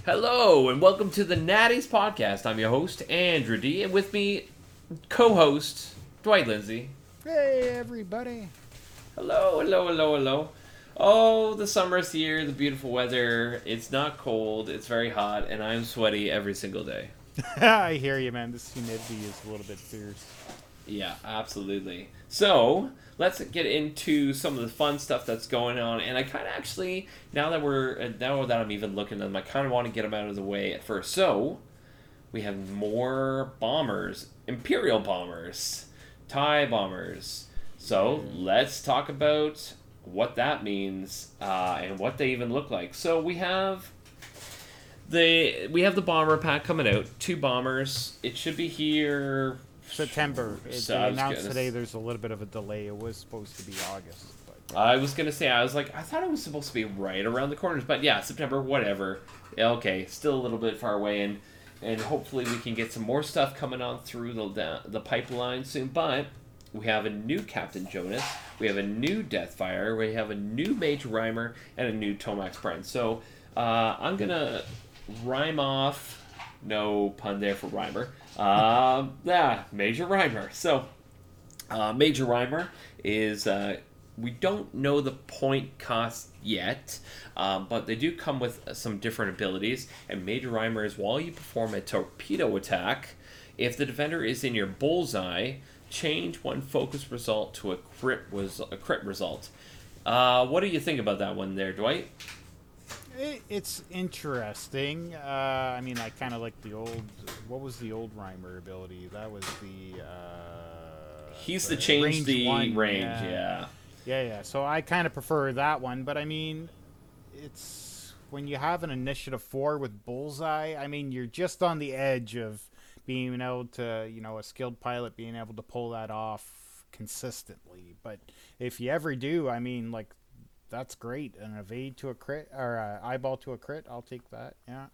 Hello, and welcome to the Natties Podcast. I'm your host, Andrew D., and with me, co-host, Dwight Lindsay. Hey, everybody. Hello. Oh, the summer's here, the beautiful weather. It's not cold, it's very hot, and I'm sweaty every single day. I hear you, man. This humidity is a little bit fierce. Yeah, absolutely. So, let's get into some of the fun stuff that's going on. And I kind of actually, now that I'm even looking at them, I kind of want to get them out of the way at first. So, we have more bombers, Imperial bombers, TIE bombers. So, let's talk about what that means and what they even look like. So, we have the bomber pack coming out. 2 bombers. It should be here September. So They announced today there's a little bit of a delay. It was supposed to be August. But I was going to say, I thought it was supposed to be right around the corners. But yeah, September, whatever. Okay, still a little bit far away. And hopefully we can get some more stuff coming on through the pipeline soon. But we have a new Captain Jonas. We have a new Deathfire. We have a new Major Rhymer. And a new Tomax Prime. So I'm going to rhyme off. No pun there for Rhymer. Major Rhymer. So, Major Rhymer is, we don't know the point cost yet, but they do come with some different abilities. And Major Rhymer is while you perform a torpedo attack, if the defender is in your bullseye, change one focus result to a crit result. What do you think about that one there, Dwight? it's interesting. I mean, I kind of like the old. What was the old Rhymer ability? That was the. He's the change the range, yeah. Yeah. So I kind of prefer that one, but I mean, it's when you have an initiative 4 with bullseye. I mean, you're just on the edge of being able to, a skilled pilot being able to pull that off consistently. But if you ever do, I mean, like. That's great. An evade to a crit, or eyeball to a crit, I'll take that, yeah.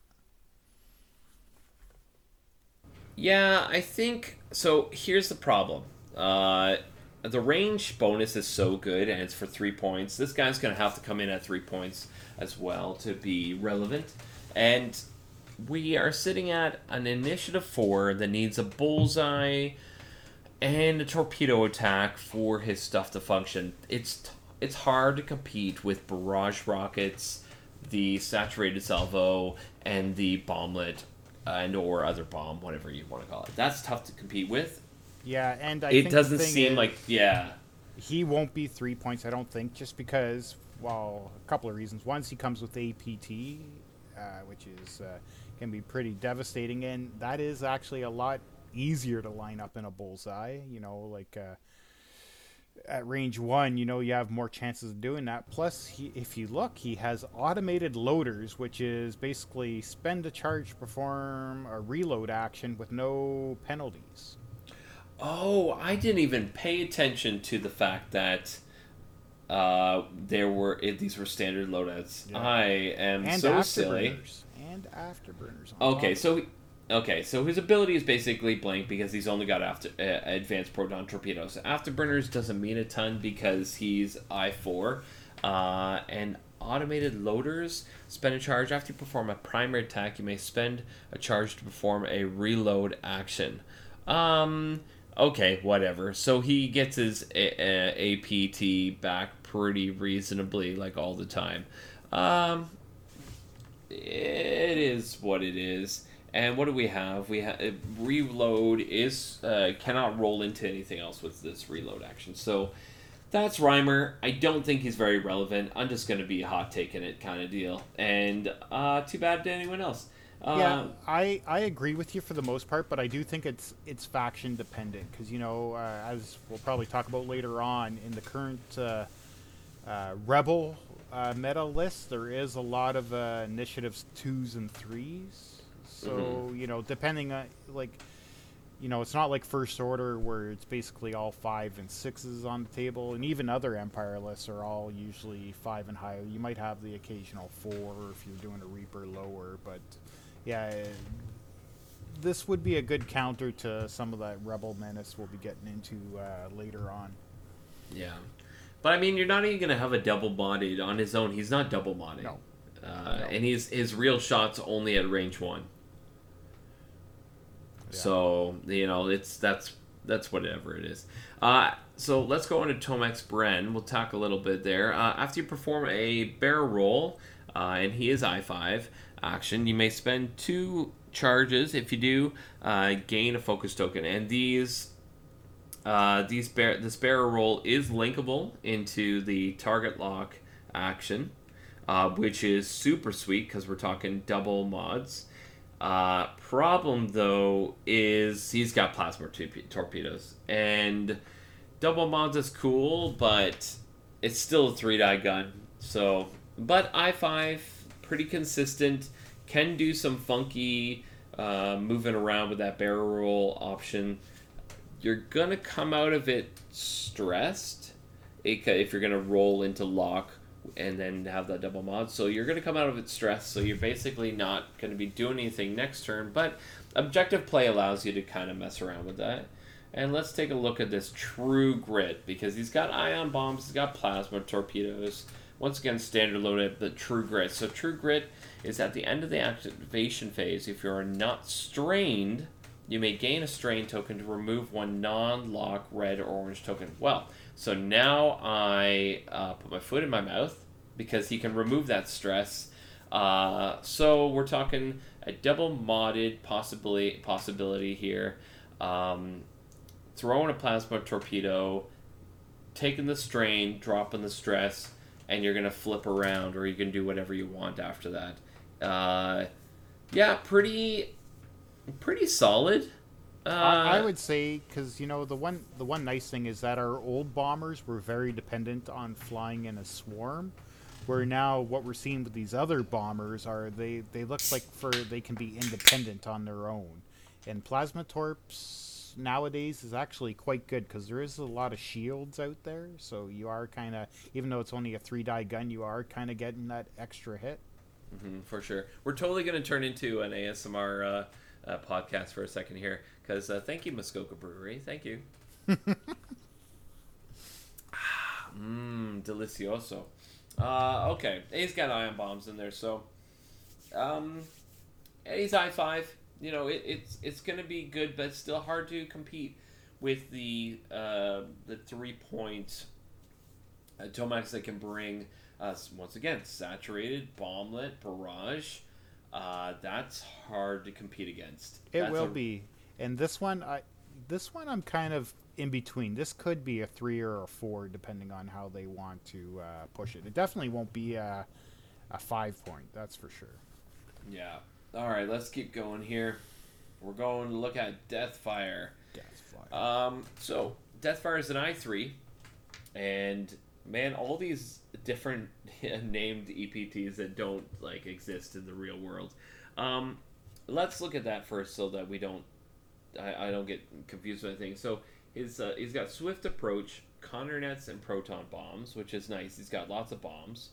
Yeah, I think... So, here's the problem. The range bonus is so good, and it's for 3 points. This guy's going to have to come in at 3 points as well to be relevant. And we are sitting at an initiative 4 that needs a bullseye and a torpedo attack for his stuff to function. It's hard to compete with barrage rockets, the saturated salvo, and the bomblet, and or other bomb, whatever you want to call it. That's tough to compete with. Yeah, and I it think doesn't seem like he won't be 3 points. I don't think, just because a couple of reasons. One, he comes with APT, which is can be pretty devastating, and that is actually a lot easier to line up in a bullseye. At range 1, you have more chances of doing that. Plus, if you look, he has automated loaders, which is basically spend a charge to perform a reload action with no penalties. Oh, I didn't even pay attention to the fact that these were standard loadouts. Yeah. I am and so silly. And afterburners. Okay, so his ability is basically blank because he's only got advanced proton torpedoes. Afterburners doesn't mean a ton because he's I4. And automated loaders, spend a charge. After you perform a primary attack, you may spend a charge to perform a reload action. Okay, whatever. So he gets his APT back pretty reasonably, like all the time. It is what it is. And what do we have? We have reload is cannot roll into anything else with this reload action. So that's Rhymer. I don't think he's very relevant. I'm just going to be a hot take in it kind of deal. And too bad to anyone else. I agree with you for the most part, but I do think it's faction dependent because as we'll probably talk about later on in the current Rebel meta list, there is a lot of initiatives 2s and 3s. So, depending on, it's not like First Order where it's basically all 5 and 6s on the table, and even other Empire lists are all usually 5 and higher. You might have the occasional 4 if you're doing a Reaper lower, but yeah, this would be a good counter to some of that Rebel menace we'll be getting into later on. Yeah. But, I mean, you're not even going to have a double-bodied on his own. He's not double-bodied. No. And his real shot's only at range 1. Yeah. So that's whatever it is. So let's go into Tomax Bren. We'll talk a little bit there. After you perform a barrel roll, and he is I5 action, you may spend 2 charges. If you do, gain a focus token, and this barrel roll is linkable into the target lock action, which is super sweet because we're talking double mods. Problem though is he's got plasma torpedoes, and double mods is cool, but it's still a 3-die gun. So, but I5 pretty consistent, can do some funky moving around with that barrel roll option. You're gonna come out of it stressed if you're gonna roll into lock and then have that double mod. So you're gonna come out of it stressed. So you're basically not gonna be doing anything next turn. But objective play allows you to kind of mess around with that. And let's take a look at this True Grit, because he's got ion bombs, he's got plasma torpedoes. Once again, standard loaded, but True Grit. So True Grit is at the end of the activation phase. If you're not strained, you may gain a strain token to remove 1 non-lock red or orange token. Well, so now I put my foot in my mouth because he can remove that stress. So we're talking a double modded possibility here. Throwing a plasma torpedo, taking the strain, dropping the stress, and you're going to flip around, or you can do whatever you want after that. Yeah, pretty solid. I would say, because the one nice thing is that our old bombers were very dependent on flying in a swarm, where now what we're seeing with these other bombers are they look like they can be independent on their own, and plasma torps nowadays is actually quite good because there is a lot of shields out there, so you are kind of, even though it's only a 3-die gun, you are kind of getting that extra hit. For sure. We're totally going to turn into an ASMR podcast for a second here, because thank you, Muskoka Brewery. Thank you. Delicioso. Okay, he's got ion bombs in there, so he's I5. It's going to be good, but it's still hard to compete with the 3-point Tomax that can bring us, once again, saturated, bomblet, barrage. That's hard to compete against. It will be. And this one I'm kind of in between. This could be a 3 or a 4, depending on how they want to push it. It definitely won't be a 5-point, that's for sure. Yeah. All right, let's keep going here. We're going to look at Deathfire. So Deathfire is an I3, and man, all these different named EPTs that don't exist in the real world. Let's look at that first, so that I don't get confused with anything. So he's got swift approach, Condor nets, and proton bombs, which is nice. He's got lots of bombs.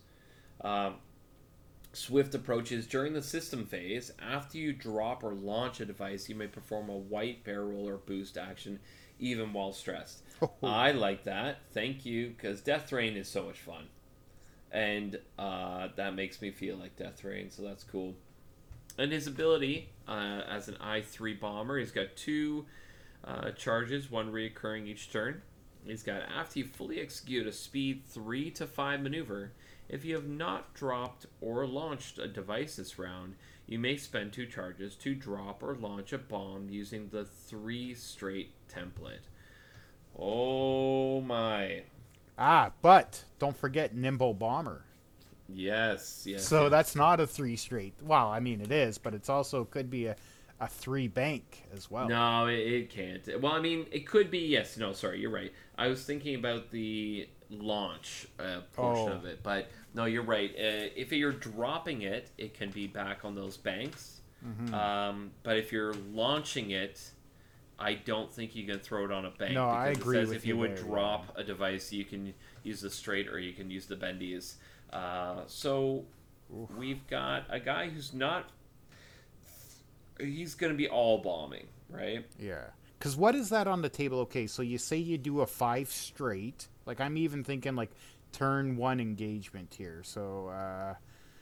Swift approaches during the system phase. After you drop or launch a device, you may perform a white barrel roll or boost action, even while stressed. I like that. Thank you, because Death Rain is so much fun, and that makes me feel like Death Rain, so that's cool. And his ability as an I3 bomber, he's got 2 charges, 1 reoccurring each turn. He's got, after you fully execute a speed 3 to 5 maneuver, if you have not dropped or launched a device this round, you may spend 2 charges to drop or launch a bomb using the 3 straight template. Oh my. But don't forget Nimble Bomber. Yes. So that's not a 3 straight. Well, I mean, it is, but it's also could be a 3 bank as well. No, it can't. Well, I mean, it could be, yes. No, sorry, you're right. I was thinking about the launch portion of it, but no, you're right. If you're dropping it, it can be back on those banks. But if you're launching it, I don't think you can throw it on a bank. No, I agree with you. If you would drop a device, you can use the straight or you can use the bendies. So we've got a guy who's not. He's going to be all bombing, right? Yeah. Because what is that on the table? Okay, so you say you do a 5 straight. I'm even thinking turn 1 engagement here. So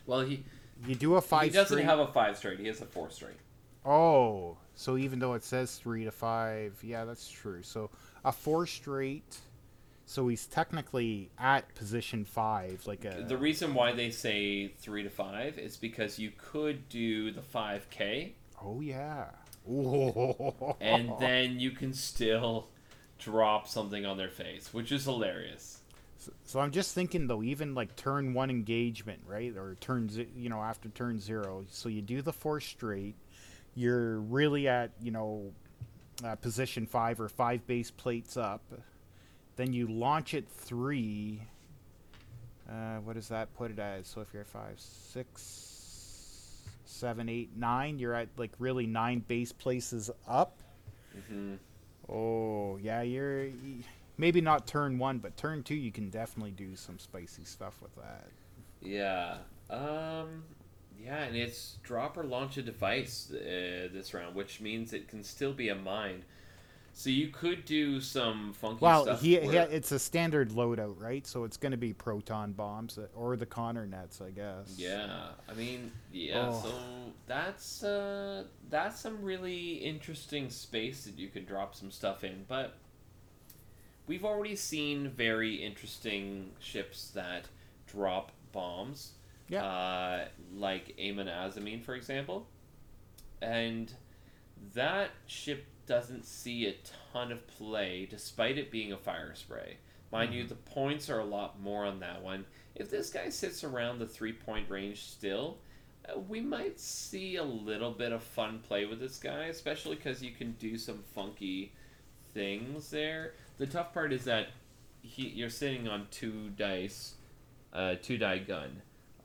Well, he You do a he 5 doesn't straight. have a 5 straight. He has a 4 straight. Oh, so even though it says 3 to 5, yeah, that's true. So a 4 straight. So he's technically at position 5, like The a. reason why they say 3 to 5 is because you could do the 5K, Oh yeah. Ooh. and then you can still drop something on their face, which is hilarious. So I'm just thinking though, even like turn 1 engagement, right, or after turn 0. So you do the 4 straight. You're really at position 5 or 5 base plates up. Then you launch it 3. What does that put it as? So if you're at 5, 6, 7, 8, 9, you're at like really 9 base places up. Hmm. Oh, yeah, you're maybe not turn 1, but turn 2 you can definitely do some spicy stuff with that. Yeah. Yeah, and it's drop or launch a device this round, which means it can still be a mine. So you could do some funky Well, stuff. it's a standard loadout, right? So it's going to be proton bombs or the Connor nets, I guess. Yeah, I mean, yeah. Oh. So that's some really interesting space that you could drop some stuff in. But we've already seen very interesting ships that drop bombs. Yeah. Like Amon Azamine, for example, and that ship doesn't see a ton of play despite it being a fire spray. Mind you, the points are a lot more on that one. If this guy sits around the 3-point range still, we might see a little bit of fun play with this guy, especially because you can do some funky things there. The tough part is that you're sitting on 2 dice, 2-die gun,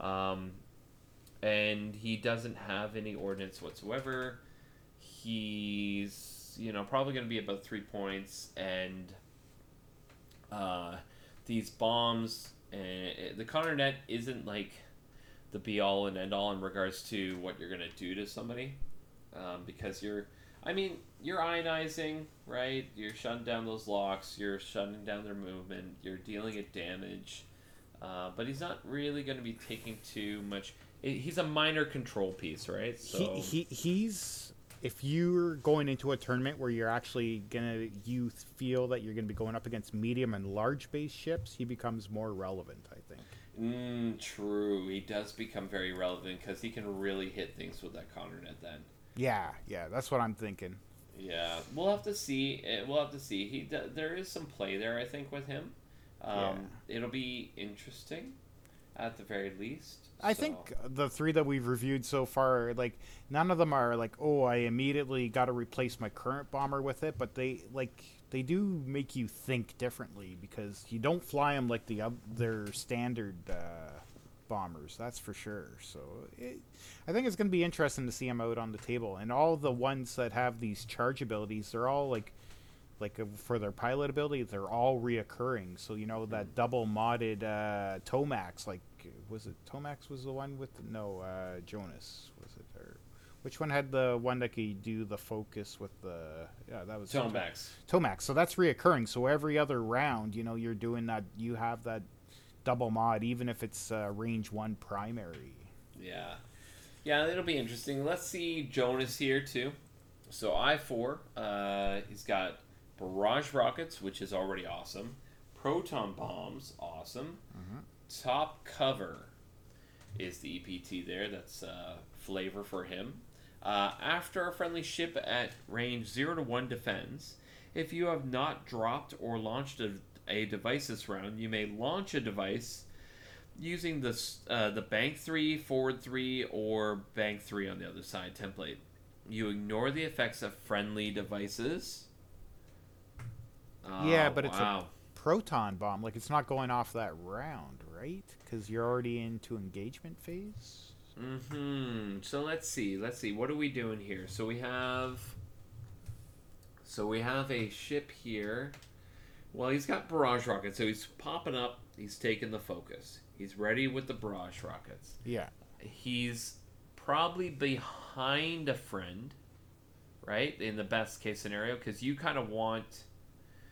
and he doesn't have any ordnance whatsoever. He's probably going to be about 3 points, and these bombs, the Connor net isn't like the be all and end all in regards to what you're going to do to somebody, because you're ionizing, right? You're shutting down those locks, you're shutting down their movement, you're dealing it damage, but he's not really going to be taking too much. He's a minor control piece, right? So He's if you're going into a tournament where you feel that you're gonna be going up against medium and large base ships, he becomes more relevant, I think. True. He does become very relevant because he can really hit things with that Connor net then. Yeah, that's what I'm thinking. Yeah, we'll have to see. We'll have to see. There is some play there, I think, with him. It'll be interesting, at the very least. I think the 3 that we've reviewed so far, like none of them are like, oh, I immediately got to replace my current bomber with it, but they do make you think differently because you don't fly them like their standard bombers, that's for sure. So I think it's going to be interesting to see them out on the table, and all the ones that have these charge abilities, they're all like for their pilot ability, they're all reoccurring. So that double modded Tomax, like was it Tomax was the one with Jonas, was it, or which one had the one that could do the focus with that was Tomax. So that's reoccurring. So every other round, you're doing that. You have that double mod, even if it's range 1 primary. Yeah, it'll be interesting. Let's see Jonas here too. So I4, he's got barrage rockets, which is already awesome. Proton bombs, awesome. Top cover is the EPT there. That's flavor for him. After a friendly ship at range 0 to 1 defends, if you have not dropped or launched a device this round, you may launch a device using the bank 3, forward 3, or bank 3 on the other side template. You ignore the effects of friendly devices. Yeah, but it's a proton bomb. Like, it's not going off that round, right? Because you're already into engagement phase. So let's see. What are we doing here? So we have a ship here. Well, he's got barrage rockets, so he's popping up. He's taking the focus. He's ready with the barrage rockets. Yeah. He's probably behind a friend, right? In the best case scenario, because you kind of want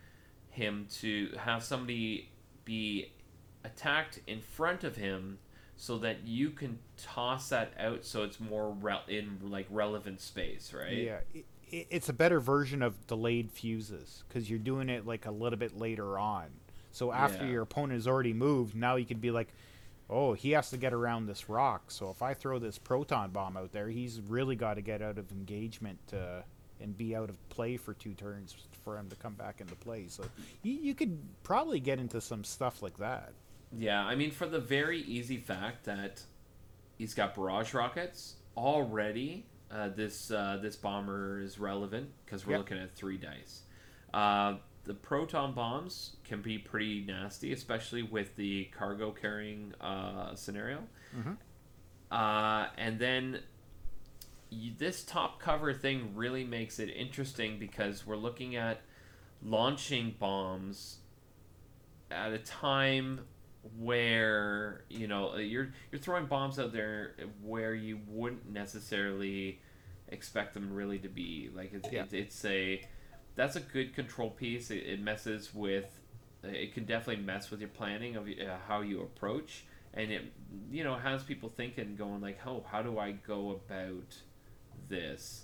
him to have somebody be attacked in front of him so that you can toss that out so it's more in like relevant space, right? Yeah, it's a better version of delayed fuses because you're doing it like a little bit later on. So after Yeah. your opponent has already moved, now you could be like, oh, he has to get around this rock. So if I throw this proton bomb out there, he's really got to get out of engagement and be out of play for 2 turns for him to come back into play. So you could probably get into some stuff like that. Yeah, I mean, for the very easy fact that he's got barrage rockets already. This bomber is relevant because we're Yep. looking at 3 dice. The proton bombs can be pretty nasty, especially with the cargo carrying scenario. Mm-hmm. And then this top cover thing really makes it interesting because we're looking at launching bombs at a time where you're throwing bombs out there where you wouldn't necessarily expect them really to be like Yeah. it's a that's a good control piece. It messes with it can definitely mess with your planning of how you approach, and it has people thinking, going like, oh, how do I go about this?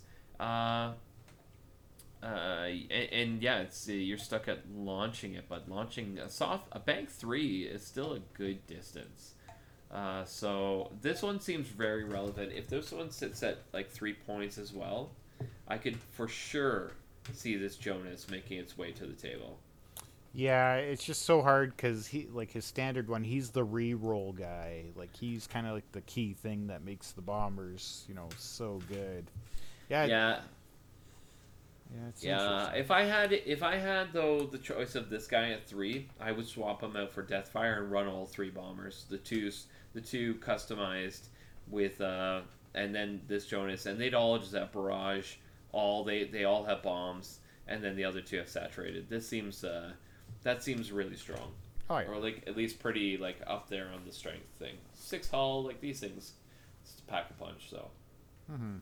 And yeah, it's you're stuck at launching it, but launching a bank 3 is still a good distance. So this one seems very relevant. If this one sits at like 3 points as well, I could for sure see this Jonas making its way to the table. Yeah, it's just so hard because he like his standard one. He's the re-roll guy. Like he's kind of like the key thing that makes the bombers, so good. Yeah, Yeah, yeah, it's yeah. interesting. If I had though the choice of this guy at 3, I would swap him out for Deathfire and run all 3 bombers. The two customized with and then this Jonas, and they'd all just have barrage. They all have bombs, and then the other 2 have saturated. This seems that seems really strong, Oh yeah. or like at least pretty like up there on the strength thing. 6 hull, like these things, it's a pack a punch. So Mm-hmm.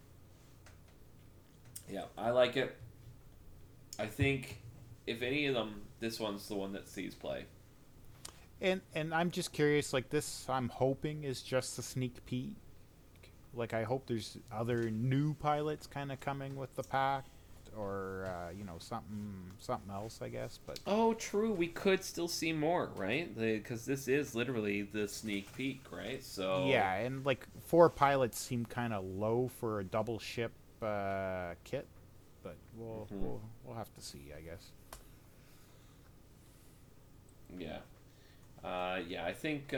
yeah, I like it. I think if any of them, this one's the one that sees play. And I'm just curious. Like this, I'm hoping is just a sneak peek. Like I hope there's other new pilots kind of coming with the pack, or something else. I guess, but Oh, true. We could still see more, right? Because this is literally the sneak peek, right? So yeah, and like 4 pilots seem kind of low for a double ship kit, but we'll mhm, we'll we'll have to see. I guess. yeah, yeah. I think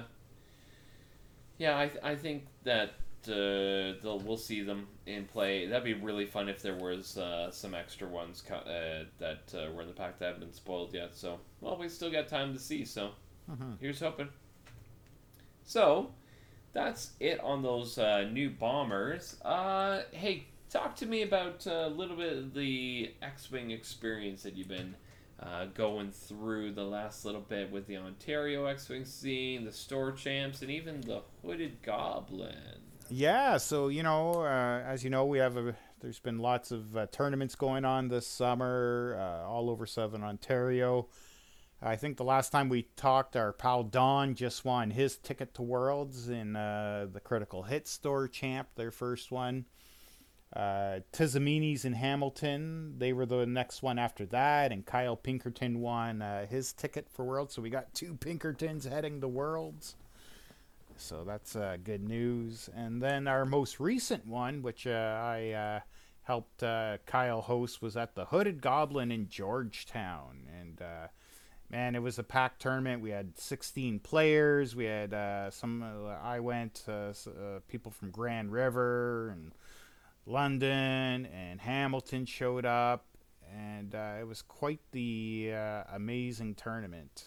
yeah, I think that we'll see them in play. That'd be really fun if there was some extra ones that were in the pack that haven't been spoiled yet. So, well, we still got time to see. So, Mm-hmm. here's hoping. So, that's it on those new bombers. Hey, talk to me about a little bit of the X-wing experience that you've been going through the last little bit with the Ontario X-wing scene, the store champs, and even the Hooded Goblin. Yeah, so as you know, there's been lots of tournaments going on this summer all over Southern Ontario. I think the last time we talked, our pal Don just won his ticket to Worlds in the Critical Hit Store Champ, their first one. Tizamini's in Hamilton, they were the next one after that, and Kyle Pinkerton won his ticket for Worlds. So we got 2 Pinkertons heading to Worlds. So that's good news. And then our most recent one, which I helped Kyle host, was at the Hooded Goblin in Georgetown. And man, it was a packed tournament. We had 16 players. We had I went, people from Grand River and London and Hamilton showed up. And it was quite the amazing tournament.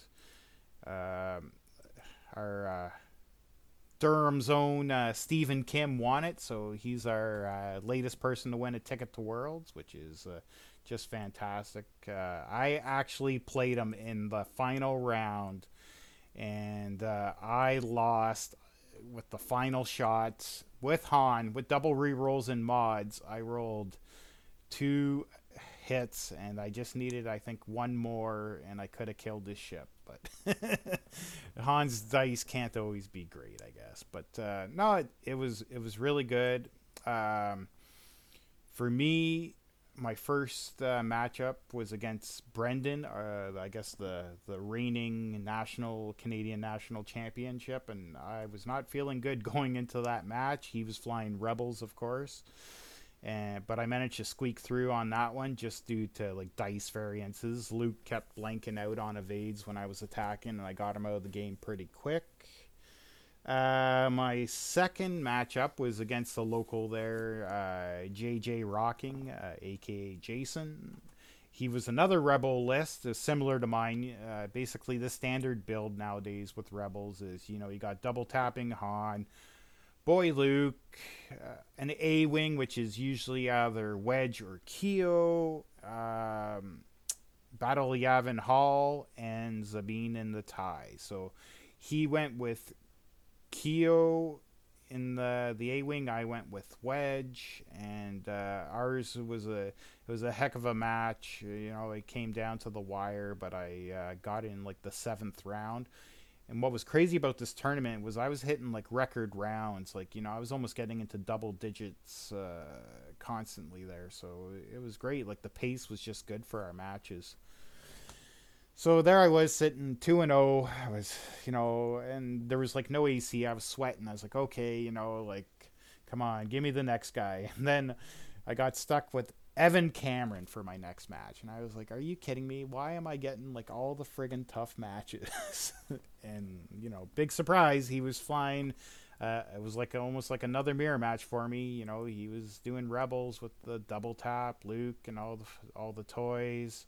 Our Durham's own Stephen Kim won it, so he's our latest person to win a ticket to Worlds, which is just fantastic. I actually played him in the final round, and I lost with the final shots with Han with double rerolls and mods. I rolled 2 hits, and I just needed, I think, one more, and I could have killed this ship. But Han's dice can't always be great, I guess. list. But no, it was really good. For me, my first matchup was against Brendan, I guess the reigning Canadian national championship, and I was not feeling good going into that match. He was flying Rebels, of course, but I managed to squeak through on that one just due to like dice variances. Luke kept blanking out on evades when I was attacking, and I got him out of the game pretty quick. My second matchup was against the local there, JJ Rocking, aka Jason. He was another Rebel list, similar to mine. Basically, the standard build nowadays with Rebels is, you got double tapping Han, Boy Luke, an A-Wing, which is usually either Wedge or Keo, Battle Yavin Hall, and Zabine in the tie. So he went with Keo in the A-Wing. I went with Wedge, and ours was a heck of a match. It came down to the wire, but I got in like the 7th round. And what was crazy about this tournament was I was hitting like record rounds. Like, I was almost getting into double digits constantly there. So it was great. Like, the pace was just good for our matches. So there I was sitting 2-0. I was, and there was like no AC. I was sweating. I was like, okay, come on, give me the next guy. And then I got stuck with Evan Cameron for my next match. And I was like, are you kidding me? Why am I getting like all the friggin' tough matches? And, big surprise. He was flying. It was like almost like another mirror match for me. He was doing Rebels with the double tap, Luke, and all the toys.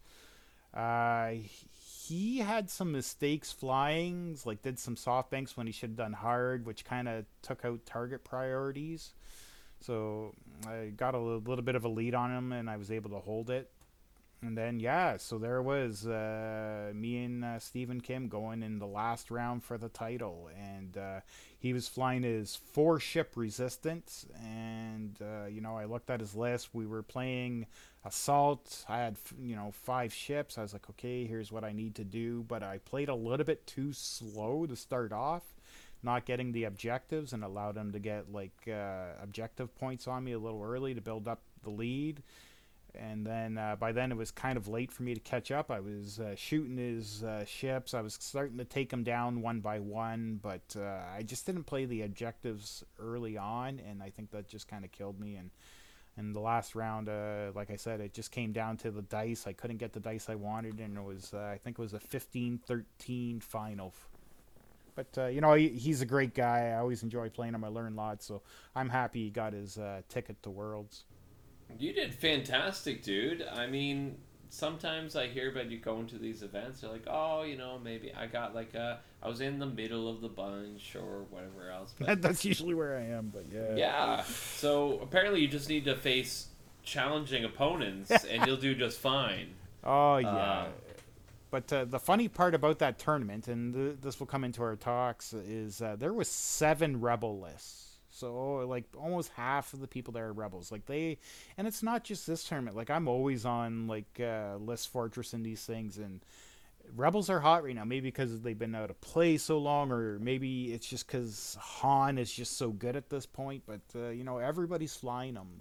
He had some mistakes flying, like did some soft banks when he should have done hard, which kind of took out target priorities. So I got a little bit of a lead on him, and I was able to hold it. And then, so there was me and Stephen Kim going in the last round for the title. And he was flying his 4-ship Resistance. And, I looked at his list. We were playing Assault. I had, 5 ships. I was like, okay, here's what I need to do. But I played a little bit too slow to start off, not getting the objectives, and allowed him to get, objective points on me a little early to build up the lead. And then by then it was kind of late for me to catch up. I was shooting his ships. I was starting to take them down one by one, but I just didn't play the objectives early on, and I think that just kind of killed me. And in the last round, like I said, it just came down to the dice. I couldn't get the dice I wanted, and it was I think it was a 15-13 final. But, he's a great guy. I always enjoy playing him. I learn lots, so I'm happy he got his ticket to Worlds. You did fantastic, dude. I mean, sometimes I hear about you going to these events. They're like, oh, maybe I got I was in the middle of the bunch or whatever else. But that's usually where I am, but yeah. Yeah. So apparently you just need to face challenging opponents and you'll do just fine. Oh, yeah. But the funny part about that tournament, and this will come into our talks, is there was 7 Rebel lists. So, almost half of the people there are Rebels. And it's not just this tournament. I'm always on, List Fortress and these things, and Rebels are hot right now. Maybe because they've been out of play so long, or maybe it's just because Han is just so good at this point. But, everybody's flying them.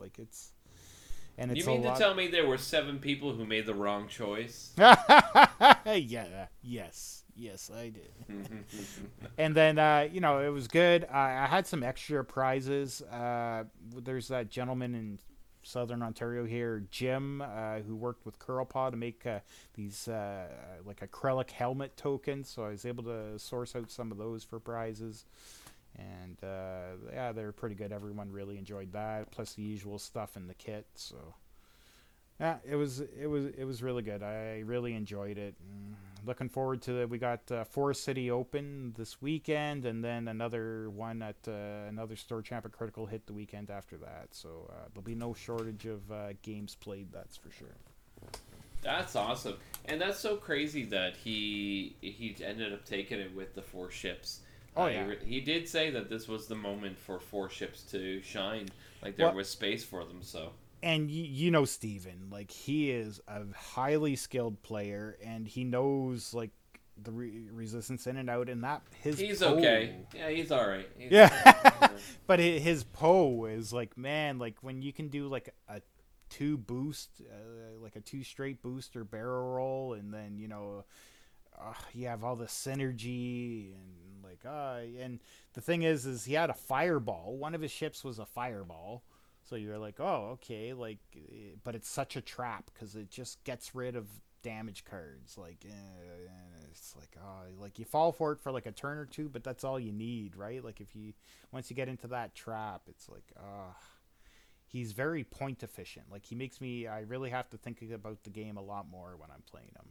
And it's you mean to tell me there were 7 people who made the wrong choice? Yes, I did. And then, it was good. I had some extra prizes. There's that gentleman in Southern Ontario here, Jim, who worked with CurlPaw to make these acrylic helmet tokens. So I was able to source out some of those for prizes. And they're pretty good. Everyone really enjoyed that. Plus the usual stuff in the kit. So yeah, it was really good. I really enjoyed it. Looking forward to it. We got Forest City Open this weekend, and then another one at another Store Champ at Critical Hit the weekend after that. So there'll be no shortage of games played. That's for sure. That's awesome, and that's so crazy that he ended up taking it with the 4 ships. Oh, yeah. He did say that this was the moment for 4 ships to shine. There was space for them, so. And Steven, he is a highly skilled player, and he knows, the resistance in and out, and that his He's Poe, okay. Yeah, he's all right. yeah, but his Poe is like, man, like when you can do like a two boost, like a two straight booster barrel roll, and then you have all the synergy and like and the thing is he had a fireball. One of his ships was a fireball, so you're like, oh, okay, like, but it's such a trap because it just gets rid of damage cards. Like, it's like, oh, like you fall for it for like a turn or two, but that's all you need, right? Like if you once you get into that trap, it's like, he's very point efficient. Like he makes me, I really have to think about the game a lot more when I'm playing him.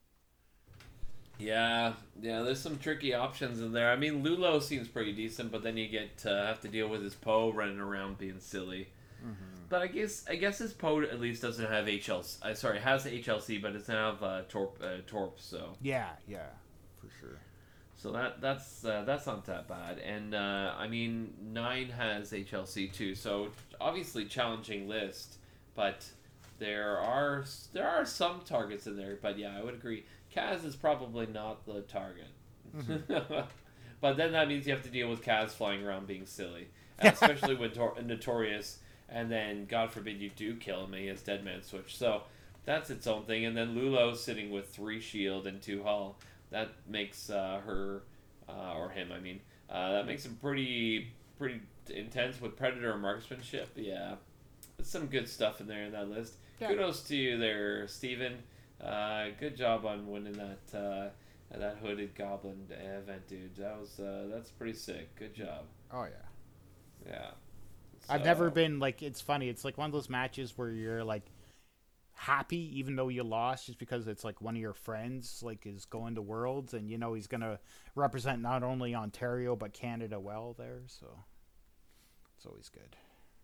Yeah, there's some tricky options in there. I mean, Lulo seems pretty decent, but then you get to have to deal with his Poe running around being silly. Mm-hmm. But I guess his Poe at least doesn't have HLC. Sorry, has HLC, but it doesn't have Torp. So Yeah, for sure. so that's not that bad. And I mean, 9 has HLC too. So obviously challenging list, but there are some targets in there. But yeah, I would agree. Kaz is probably not the target. Mm-hmm. But then that means you have to deal with Kaz flying around being silly. Especially with Notorious. And then, God forbid, you do kill him and he has Dead Man Switch. So that's its own thing. And then Lulo sitting with 3 shield and 2 hull. That makes her, or him, I mean, that makes him pretty intense with Predator and Marksmanship. Yeah. There's some good stuff in there in that list. Yeah. Kudos to you there, Steven. Good job on winning that hooded goblin event, dude. That's pretty sick. Good job. Oh yeah. Yeah. So, I've never been like. It's funny. It's like one of those matches where you're like happy even though you lost, just because it's like one of your friends like is going to Worlds, and he's gonna represent not only Ontario but Canada well there. So it's always good.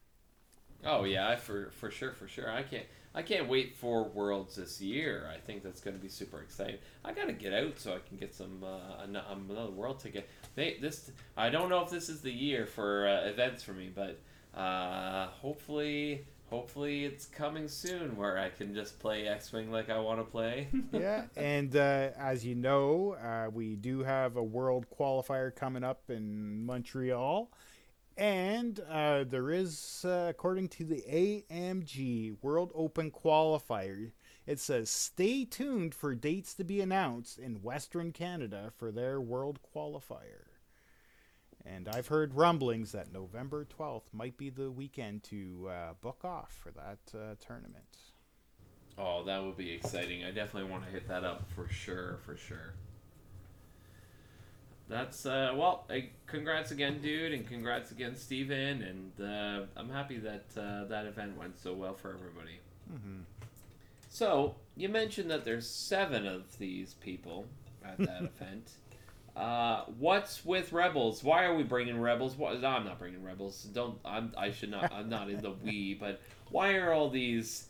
Oh yeah, for sure. I can't wait for Worlds this year. I think that's going to be super exciting. I got to get out so I can get some another World ticket. I don't know if this is the year for events for me, but hopefully it's coming soon where I can just play X-Wing like I want to play. Yeah, and as you know, we do have a World qualifier coming up in Montreal. And there is, according to the AMG World Open Qualifier, it says, stay tuned for dates to be announced in Western Canada for their World Qualifier. And I've heard rumblings that November 12th might be the weekend to book off for that tournament. Oh, that would be exciting. I definitely want to hit that up for sure. That's congrats again, dude, and congrats again, Steven, and I'm happy that that event went so well for everybody. Mm-hmm. So you mentioned that there's 7 of these people at that event. What's with Rebels? Why are we bringing Rebels? I'm not bringing Rebels. I should not. I'm not in the we. But why are all these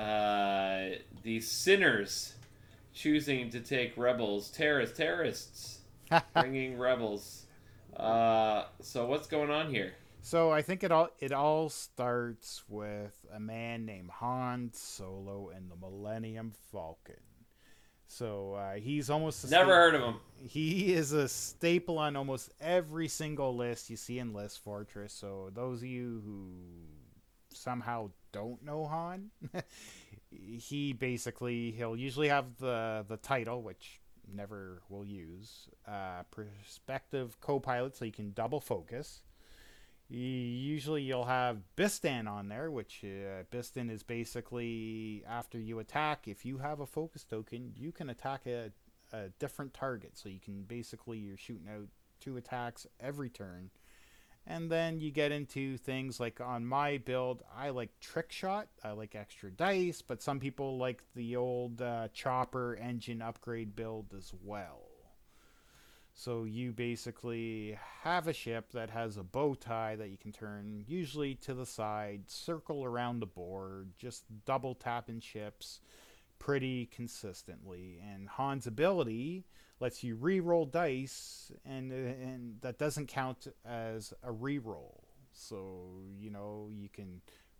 sinners choosing to take Rebels? Terrorists. Bringing Rebels. So what's going on here? So I think it all starts with a man named Han Solo and the Millennium Falcon. So he's almost never heard of him. He is a staple on almost every single list you see in List Fortress. So those of you who somehow don't know Han, he'll usually have the title, which never will use, perspective co-pilot, so you can double focus. Usually you'll have Bistan on there, which Bistan is basically after you attack, if you have a focus token, you can attack a different target. So you can basically, you're shooting out 2 attacks every turn. And then you get into things like on my build, I like Trick Shot. I like extra dice, but some people like the old chopper engine upgrade build as well. So you basically have a ship that has a bow tie that you can turn usually to the side, circle around the board, just double tapping ships pretty consistently. And Han's ability lets you re-roll dice, and that doesn't count as a re-roll. So, you can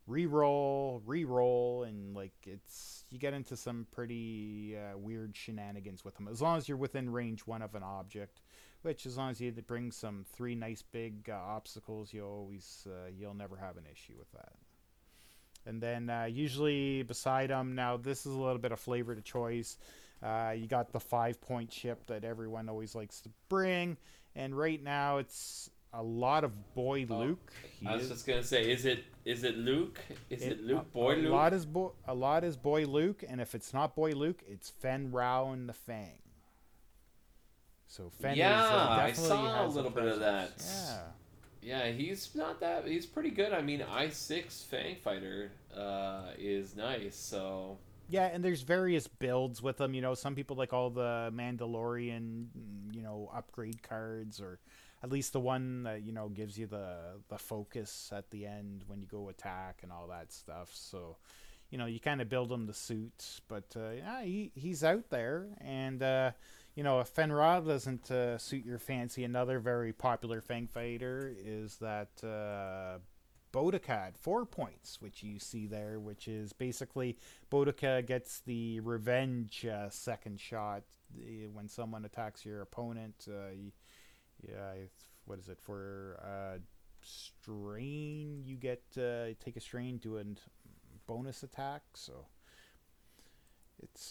re-roll, and like it's you get into some pretty weird shenanigans with them. As long as you're within range one of an object, which as long as you bring some three nice big obstacles, you'll never have an issue with that. And then usually beside them, now this is a little bit of flavor to choice. You got the 5-point ship that everyone always likes to bring, and right now it's a lot of Boy Luke. I was just gonna say, is it Luke? Is it Luke? Boy Luke? A lot is Boy Luke, and if it's not Boy Luke, it's Fen Rao and the Fang. So Fen I definitely saw a has little bit of that. Yeah. Yeah, he's not that. He's pretty good. I mean, I6 Fang Fighter is nice. So Yeah, and there's various builds with them. You know, some people like all the Mandalorian, upgrade cards, or at least the one that gives you the focus at the end when you go attack and all that stuff. So, you kind of build him the suit, but yeah, he's out there, and if Fen Rao doesn't suit your fancy, another very popular Fang fighter is that Bodica at 4 points, which you see there, which is basically Bodica gets the revenge second shot when someone attacks your opponent. What is it for strain? You get take a strain to a bonus attack, so it's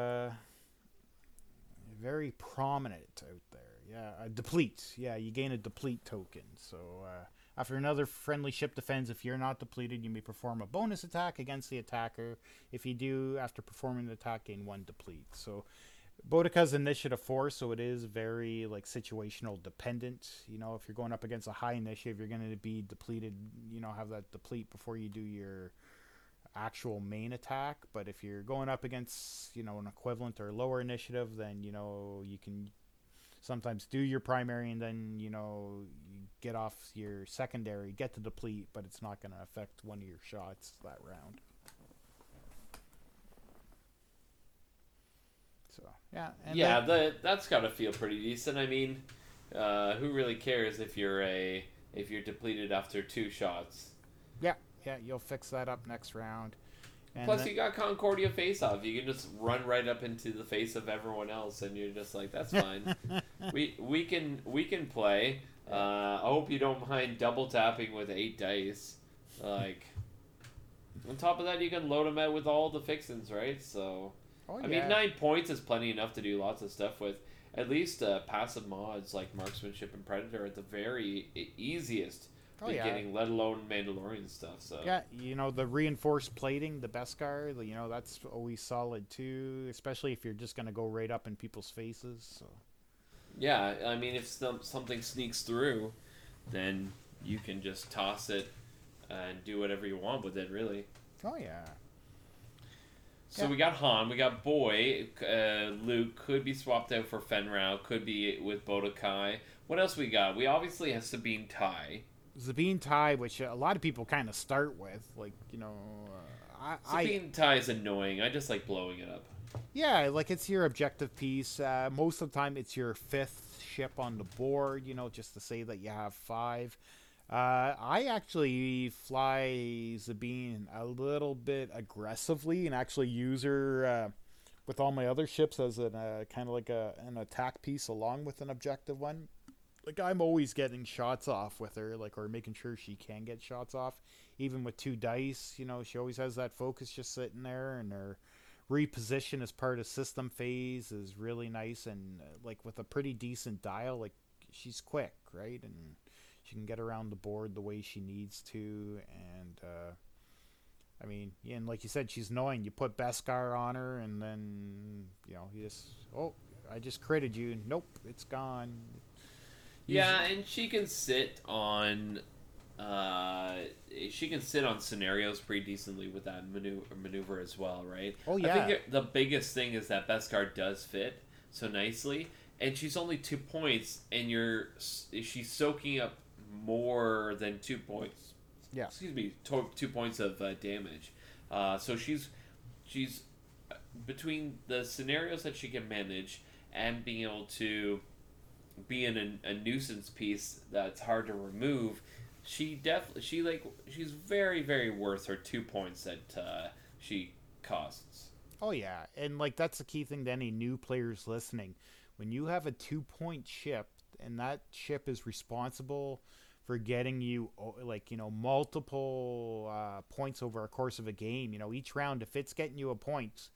very prominent out there. Yeah, a deplete. Yeah, you gain a deplete token. So after another friendly ship defends, if you're not depleted, you may perform a bonus attack against the attacker. If you do, after performing the attack, gain 1 deplete. So Bodica's initiative 4, so it is very situational dependent. If you're going up against a high initiative, you're going to be depleted. Have that deplete before you do your actual main attack. But if you're going up against an equivalent or lower initiative, then you can sometimes do your primary, and then you get off your secondary, get to deplete, but it's not going to affect one of your shots that round. So yeah, that's got to feel pretty decent. I mean, who really cares if you're depleted after 2 shots? Yeah, you'll fix that up next round. And plus, you got Concordia face off. You can just run right up into the face of everyone else, and you're just like, that's fine. we can play. I hope you don't mind double tapping with 8 dice. Like, on top of that, you can load them out with all the fixins, right? So, I mean, 9 points is plenty enough to do lots of stuff with. At least passive mods like Marksmanship and Predator are the very easiest beginning, let alone Mandalorian stuff. So yeah, the reinforced plating, the Beskar, that's always solid too, especially if you're just going to go right up in people's faces. So yeah, I mean, if something sneaks through, then you can just toss it and do whatever you want with it, really. Oh yeah. So we got Han, we got Boy, Luke could be swapped out for Fen Rao, could be with Bodica. What else we got? We obviously have Sabine Tai. Sabine Tai, which a lot of people kind of start with, Sabine Tai is annoying. I just like blowing it up. Yeah, it's your objective piece. Most of the time, it's your 5th ship on the board. Just to say that you have 5. I actually fly Sabine a little bit aggressively and actually use her with all my other ships as an kind of like an attack piece along with an objective one. I'm always getting shots off with her, or making sure she can get shots off, even with 2 dice. She always has that focus just sitting there, and her reposition as part of system phase is really nice, and with a pretty decent dial, she's quick, right? And she can get around the board the way she needs to, and I mean, and like you said, she's annoying. You put Beskar on her, and then you just, I just critted you. Nope, it's gone. Yeah, and she can sit on scenarios pretty decently with that maneuver as well, right? Oh yeah. I think the biggest thing is that Beskar does fit so nicely, and she's only 2 points, and she's soaking up more than 2 points. Yeah. Excuse me, 2 points of damage. So she's between the scenarios that she can manage and being able to be in a nuisance piece that's hard to remove. she's very very worth her 2 points that she costs. Oh yeah, and like that's the key thing to any new players listening. When you have a 2 point ship, and that ship is responsible for getting you like multiple points over a course of a game. Each round, if it's getting you a point,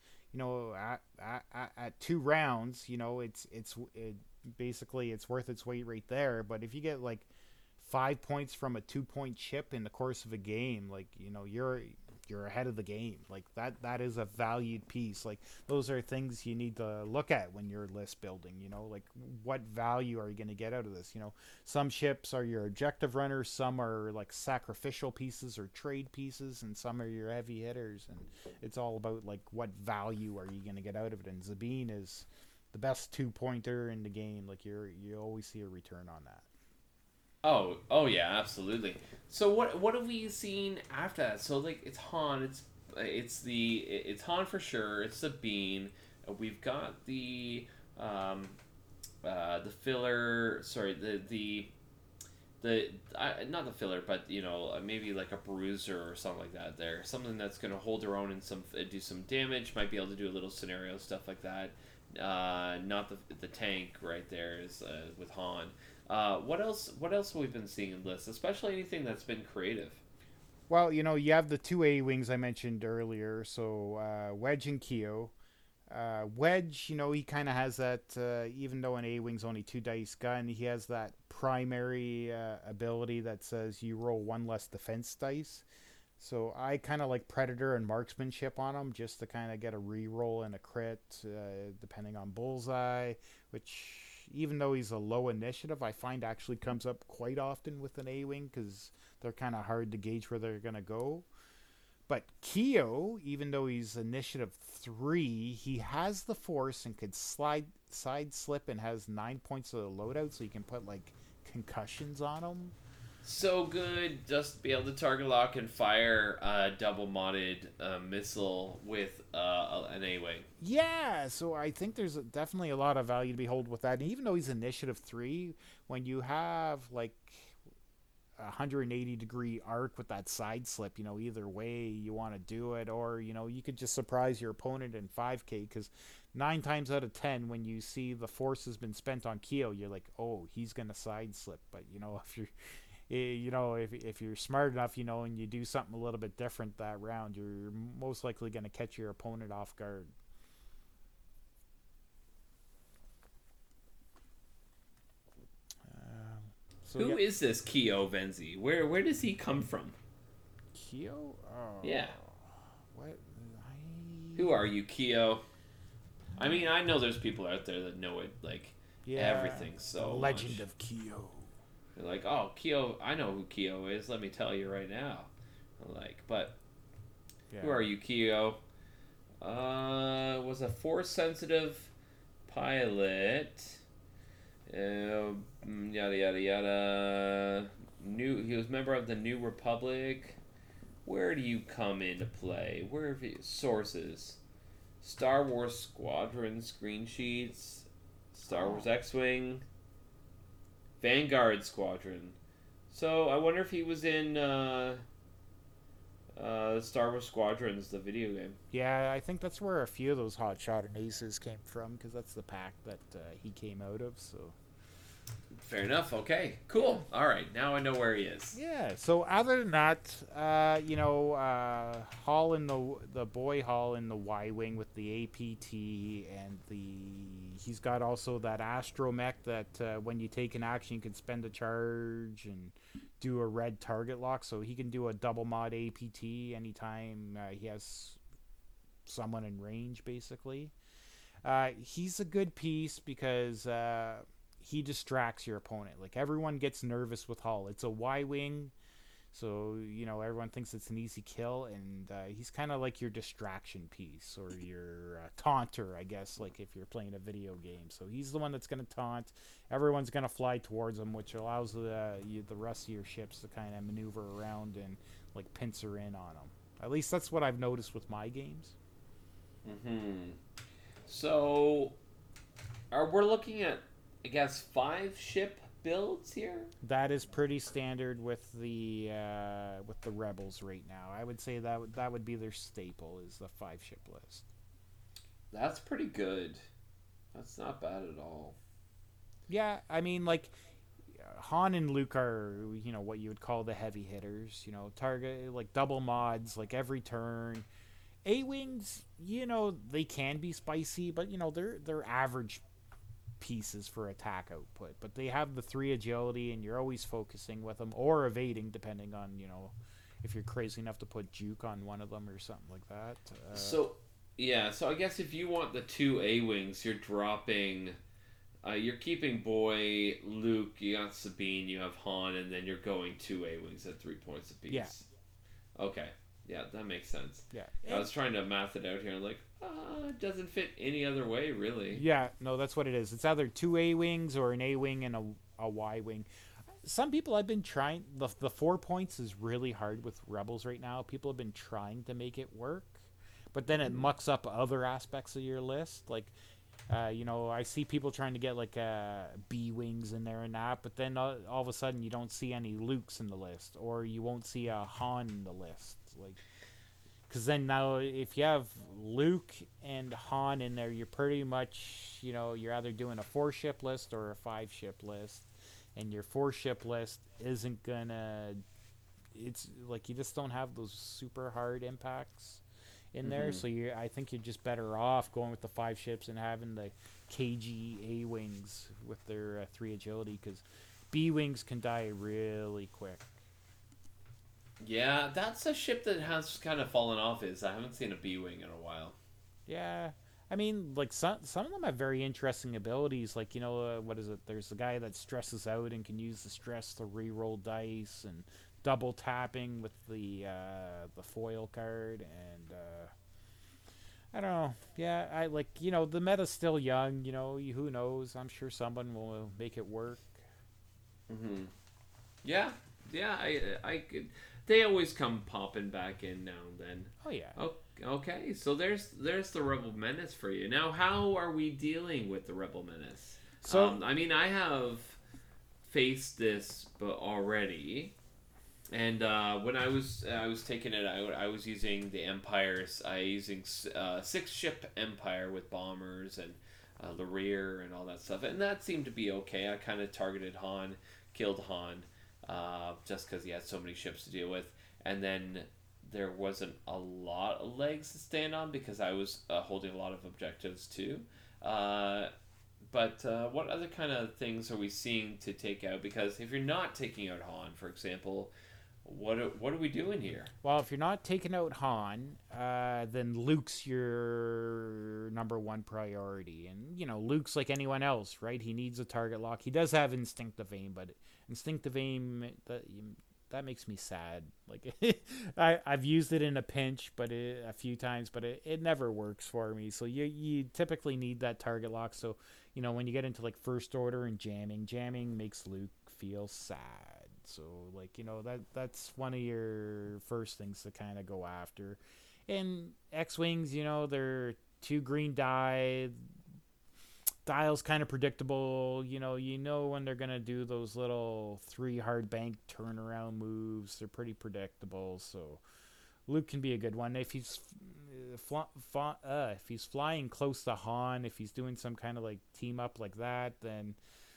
at 2 rounds, basically it's worth its weight right there. But if you get like 5 points from a 2 point chip in the course of a game, like you're ahead of the game. Like that is a valued piece. Like those are things you need to look at when you're list building. Like what value are you going to get out of this? Some ships are your objective runners, some are like sacrificial pieces or trade pieces, and some are your heavy hitters. And it's all about like what value are you going to get out of it. And Sabine is the best 2 pointer in the game. Like you always see a return on that. Oh yeah, absolutely. So what have we seen after that? So like it's Han, it's Han for sure. It's Sabine. We've got the filler. Sorry, the not the filler, but maybe like a bruiser or something like that. There, something that's going to hold their own and do some damage. Might be able to do a little scenario stuff like that. Not the tank right there is with Han. What else? What else have we been seeing in lists? Especially anything that's been creative. Well, you have the two A wings I mentioned earlier. So Wedge and Keo. Wedge, he kind of has that. Even though an A wing's only 2 dice gun, he has that primary ability that says you roll one less defense dice. So I kind of like Predator and Marksmanship on him just to kind of get a reroll and a crit, depending on bullseye, which even though he's a low initiative, I find actually comes up quite often with an A-Wing because they're kind of hard to gauge where they're going to go. But Keo, even though he's initiative 3, he has the Force and could side slip and has 9 points of the loadout, so you can put like concussions on him. So good, just be able to target lock and fire a double modded missile with an A-Wing. Yeah, so I think there's definitely a lot of value to be held with that. And even though he's initiative 3, when you have like 180-degree arc with that side slip, either way you want to do it, or you could just surprise your opponent in 5K, because 9 times out of 10 when you see the Force has been spent on Keo, you're like, oh, he's gonna side slip. But if you're smart enough, and you do something a little bit different that round, you're most likely going to catch your opponent off guard. Who is this Keo Venzi? Where does he come from? Keo? Oh, yeah. What? Who are you, Keo? I mean, I know there's people out there that know it, like, everything so Legend much. Of Keo. They're like, oh, Keo, I know who Keo is. Let me tell you right now. But who are you, Keo? Was a Force-sensitive pilot. Yada yada yada. He was a member of the New Republic. Where do you come into play? Where are your sources? Star Wars Squadron screen sheets. Star Wars X-Wing. Vanguard Squadron. So I wonder if he was in Star Wars Squadrons, the video game. Yeah, I think that's where a few of those Hotshot and Aces came from, because that's the pack that he came out of. So fair enough. Okay, cool. All right, now I know where he is. Yeah. So other than that, Hall in the boy Hall in the Y-wing with the APT, and he's got also that astromech that when you take an action, you can spend a charge and do a red target lock. So he can do a double mod APT anytime he has someone in range, basically. He's a good piece because he distracts your opponent. Like, everyone gets nervous with Hull. It's a Y-wing, so everyone thinks it's an easy kill, and he's kind of like your distraction piece, or your taunter, I guess, like if you're playing a video game. So he's the one that's going to taunt. Everyone's going to fly towards him, which allows the rest of your ships to kind of maneuver around and like pincer in on him. At least that's what I've noticed with my games. So we're looking at, I guess, 5 ship builds here? That is pretty standard with the rebels right now. I would say that would be their staple is the 5-ship list. That's pretty good. That's not bad at all. Yeah, I mean, like Han and Luke are, what you would call the heavy hitters. Target like double mods like every turn. A-wings, they can be spicy, but they're average pieces for attack output. But they have the 3 agility, and you're always focusing with them or evading, depending on if you're crazy enough to put juke on one of them or something like that. So I guess if you want the 2 A-wings, you're dropping. You're keeping Boy, Luke, you got Sabine, you have Han, and then you're going 2 A-wings at 3 points apiece. Yeah. Okay. Yeah, that makes sense. Yeah. I was trying to math it out here, like, it doesn't fit any other way, really. Yeah, no, that's what it is. It's either 2 A-wings or an A-wing and a Y-wing. Some people have been trying. The 4 points is really hard with Rebels right now. People have been trying to make it work, but then it mucks up other aspects of your list. Like, I see people trying to get like B-wings in there and that, but then all of a sudden you don't see any Lukes in the list, or you won't see a Han in the list. Like, because then now if you have Luke and Han in there, you're pretty much, you're either doing a 4-ship list or a 5-ship list, and your 4-ship list isn't gonna. It's like you just don't have those super hard impacts in there, so I think you're just better off going with the 5 ships and having the KG A-wings with their 3 agility, because B-wings can die really quick. Yeah, that's a ship that has kind of fallen off. I haven't seen a B-wing in a while. Yeah, I mean, like some of them have very interesting abilities. Like what is it? There's the guy that stresses out and can use the stress to re-roll dice, and double tapping with the foil card, and I don't know. Yeah, I like the meta's still young. Who knows? I'm sure someone will make it work. Yeah, I could. They always come popping back in now and then. Oh yeah. Okay, so there's the Rebel Menace for you. Now, how are we dealing with the Rebel Menace? So I mean, I have faced this already. And when I was taking it out, I was using the Empires. Using 6-ship Empire with bombers and the rear and all that stuff, and that seemed to be okay. I kind of targeted Han, killed Han, just because he had so many ships to deal with, and then there wasn't a lot of legs to stand on because I was holding a lot of objectives too. But what other kind of things are we seeing to take out? Because if you're not taking out Han, for example, what are we doing here? Well, if you're not taking out Han, then Luke's your number 1 priority. And, Luke's like anyone else, right? He needs a target lock. He does have instinctive aim, but instinctive aim, that makes me sad. Like, I've used it in a pinch a few times, but it never works for me. So you typically need that target lock. So, when you get into like First Order and jamming makes Luke feel sad. So, like, that's one of your first things to kind of go after. And X-Wings, they're 2 green dial's kind of predictable. You know when they're going to do those little 3 hard bank turnaround moves. They're pretty predictable. So, Luke can be a good one. If he's if he's flying close to Han, if he's doing some kind of like team up like that, then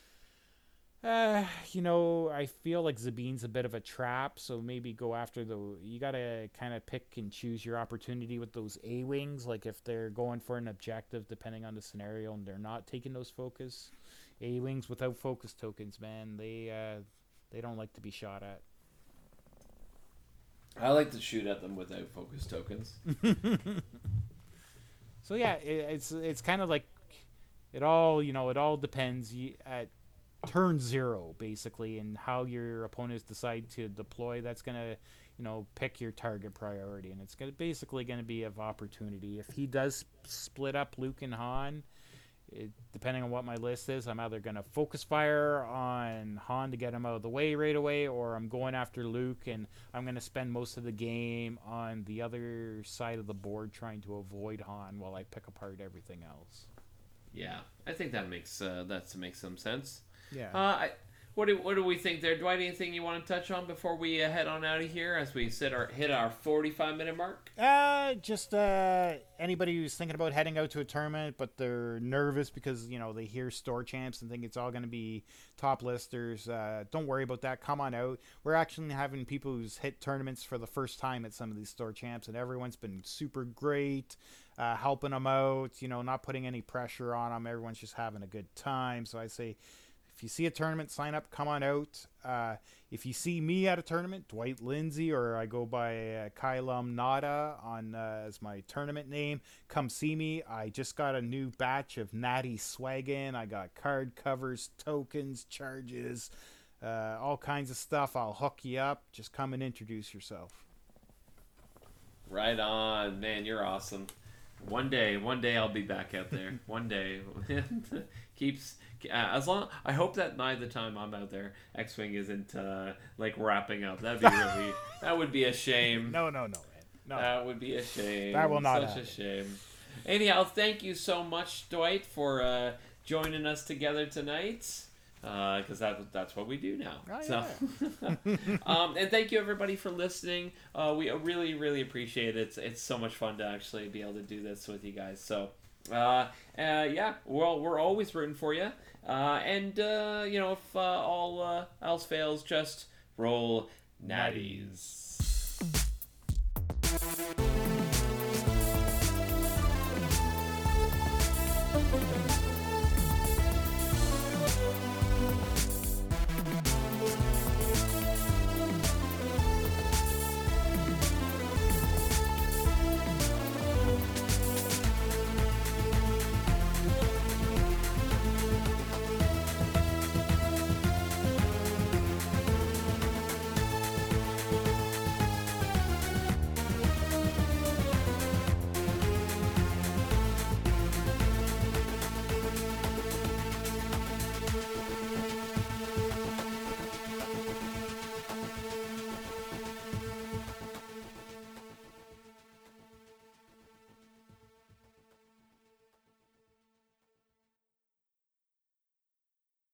I feel like Sabine's a bit of a trap, so maybe go after you gotta kind of pick and choose your opportunity with those A-wings. Like if they're going for an objective, depending on the scenario, and they're not taking those focus A-wings without focus tokens, man, they don't like to be shot at. I like to shoot at them without focus tokens. So yeah, it's kind of like it all depends at turn 0 basically, and how your opponents decide to deploy. That's gonna pick your target priority, and it's basically gonna be of opportunity. If he does split up Luke and Han, depending on what my list is, I'm either gonna focus fire on Han to get him out of the way right away, or I'm going after Luke and I'm gonna spend most of the game on the other side of the board trying to avoid Han while I pick apart everything else. Yeah, I think that makes some sense. Yeah. What do we think there, Dwight? Anything you want to touch on before we head on out of here as we hit our 45-minute mark? Just anybody who's thinking about heading out to a tournament, but they're nervous because they hear store champs and think it's all going to be top listers. Don't worry about that. Come on out. We're actually having people who's hit tournaments for the first time at some of these store champs, and everyone's been super great, helping them out. Not putting any pressure on them. Everyone's just having a good time. So I say, if you see a tournament, sign up, come on out. If you see me at a tournament, Dwight Lindsay, or I go by Kylum Nada as my tournament name, come see me. I just got a new batch of Natty swag in. I got card covers, tokens, charges, all kinds of stuff. I'll hook you up. Just come and introduce yourself. Right on, man. You're awesome. One day I'll be back out there. One day. As long. I hope that by the time I'm out there, X-Wing isn't wrapping up. That would be a shame. No, man. No. That would be a shame. That will not Such a shame. Anyhow, thank you so much, Dwight, for joining us together tonight. Because that's what we do now. Oh, yeah. And thank you everybody for listening. We really, really appreciate it. It's so much fun to actually be able to do this with you guys. So, yeah, well, we're always rooting for you. If all else fails, just roll natties.